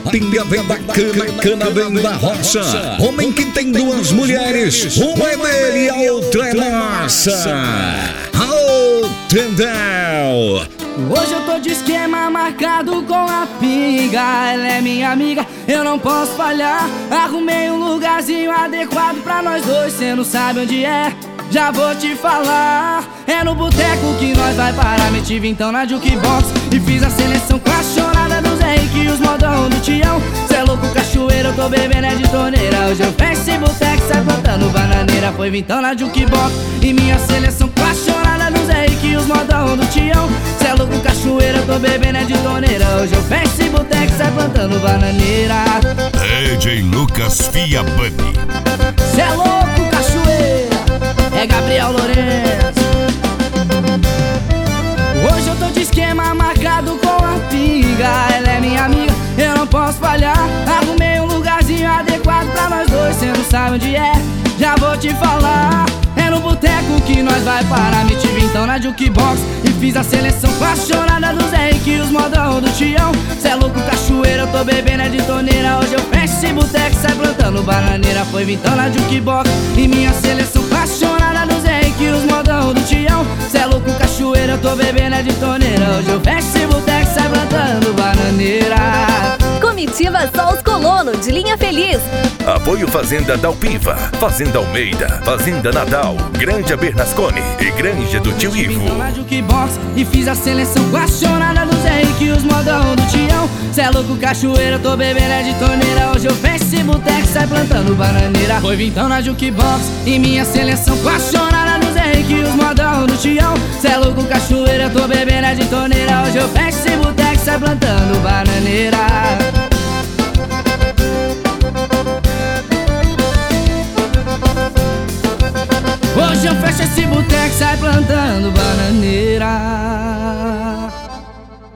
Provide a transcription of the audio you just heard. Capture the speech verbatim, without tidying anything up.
A pinga vem da cana, cana vem da roça. Homem que tem duas mulheres, uma é dele e a outra é nossa. Aô, Trendel! Hoje eu tô de esquema marcado com a pinga. Ela é minha amiga, eu não posso falhar. Arrumei um lugarzinho adequado pra nós dois, cê não sabe onde é, já vou te falar. É no boteco que nós vai parar. Meti vintão na jukebox e fiz a seleção com a chorada do Zé Henrique e os modão do Tião. Cê é louco, cachoeira, eu tô bebendo é de torneira. Hoje eu fecho esse boteco, sai plantando bananeira. Foi vintão na jukebox e minha seleção com a chorada do Zé Henrique e os modão do Tião. Cê é louco, cachoeira, eu tô bebendo é de torneira. Hoje eu fecho esse boteco, sai plantando bananeira. D J Lucas Fia Bunny. Cê é louco, cachoeira, é Gabriel Lourenço. Hoje eu tô de esquema marcado com a pinga. Ela é minha amiga, eu não posso falhar. Arrumei um lugarzinho adequado pra nós dois, cê não sabe onde é, já vou te falar. É no boteco que nós vai parar. Meti vintão na jukebox e fiz a seleção com a chorada do Zé Henrique e os modão do Tião. Cê é louco, cachoeira, eu tô bebendo é de torneira. Hoje eu fecho esse boteco, sai plantando bananeira. Foi vintão na jukebox e minha seleção com a chorada do Zé Henrique e os modão do Tião. Cê é louco, cachoeira, eu tô bebendo é de torneira. Hoje eu fecho esse boteco, sai plantando bananeira. Comitiva Só os Colono, de Linha Feliz. Apoio Fazenda Dalpiva, Fazenda Almeida, Fazenda Nadal, Granja Bernasconi e Granja do Tio Ivo. Na jukebox e fiz a seleção com a chorada do Zé Henrique e os modão do Tião. Cê é louco, cachoeira, eu tô bebendo é de torneira. Hoje eu fecho esse boteco, sai plantando bananeira. Foi vintão na jukebox e minha seleção com a chorada do Zé Henrique e os modão do Tião. Cê é louco, cachoeira, eu tô bebendo é de torneira. Hoje eu fecho esse boteco, sai plantando bananeira. Hoje eu fecho esse boteco, sai plantando bananeira.